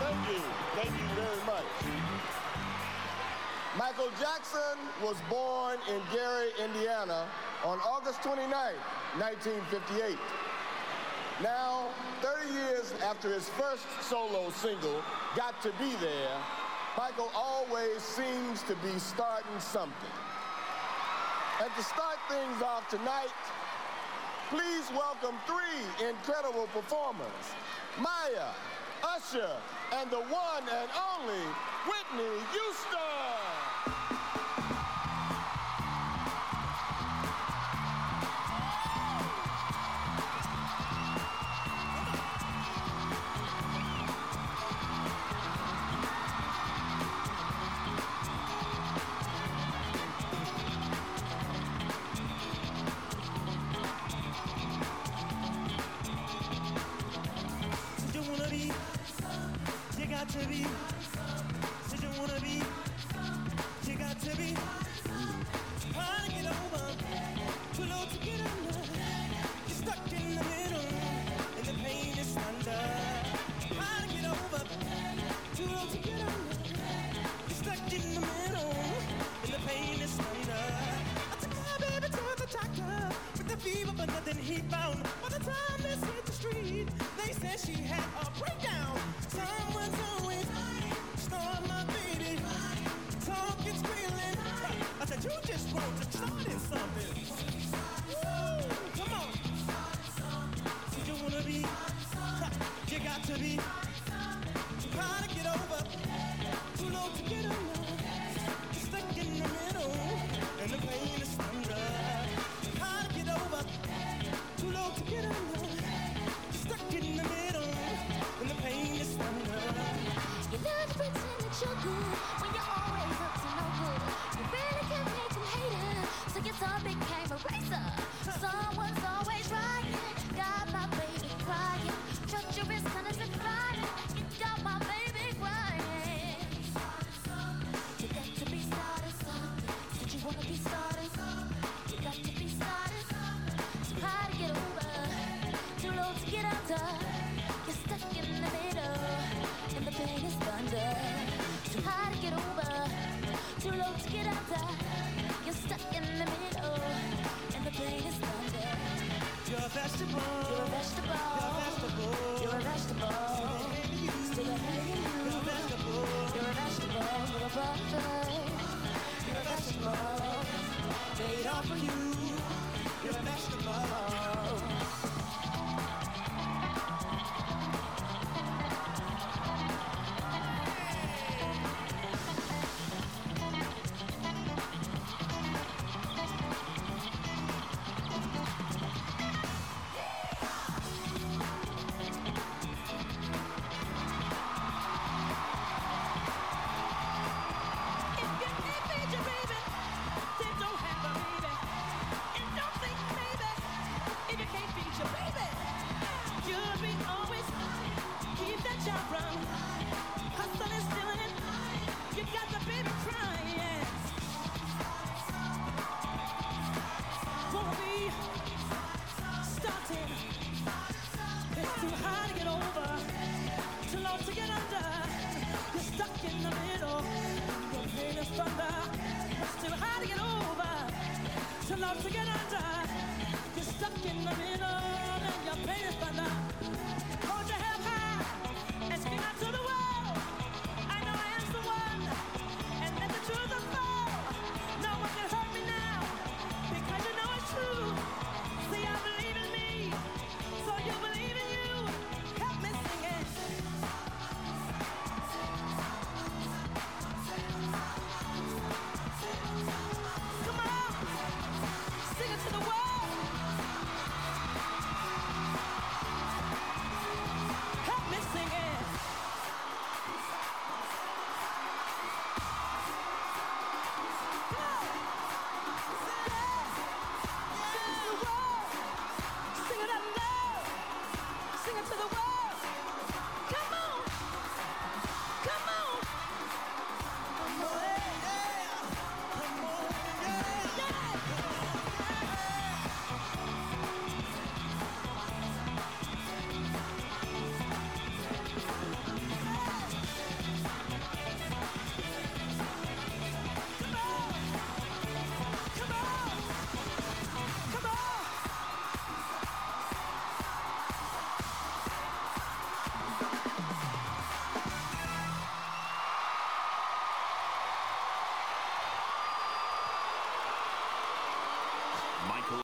Thank you. Thank you very much. Michael Jackson was born in Gary, Indiana on August 29, 1958. Now, 30 years after his first solo single, Got to Be There, Michael always seems to be starting something. And to start things off tonight, please welcome three incredible performers, Maya, Usher, and the one and only Whitney Houston. You got to be, said you wanna be, you got to be, hard to get over, too low to get under, you're stuck in the middle, and the pain is under, hard to get over, too low to get under, you're stuck in the middle, and the pain is under. I took my baby to the doctor, with the fever but nothing he found. By the time they hit the street, they said she had a breakdown. Someone's always starting my baby, talking, squealing. I said, you just wrote and started something. Woo, come on. Did you wanna be? You got to be. Too hard to get over, too low to get under. You're stuck in the middle, and the pain is under. Too hard to get over, too low to get under. You're stuck in the middle, and the pain is under. You love to pretend that you're good when you're always up to no good. You really can make them hate it, so your son became a racer. Someone's always trying, got my baby crying. Treacherous kind of declining, you got my baby crying. You got to be starting something, said you wanna be starting something. You got to be starting something, too high to get over, too low to get under. You're stuck in the middle, and the pain is thunder. Too high to get over, too low to get under. You're stuck in the middle, and the pain is thunder. You're a vegetable. You're a vegetable. You're a vegetable. Still ahead of you. You're a vegetable. You're a vegetable. You're a buffet. You're a vegetable. Made off of you. You're a vegetable. To get under, you're stuck in the middle, and your pain is thunder. Hold your head high.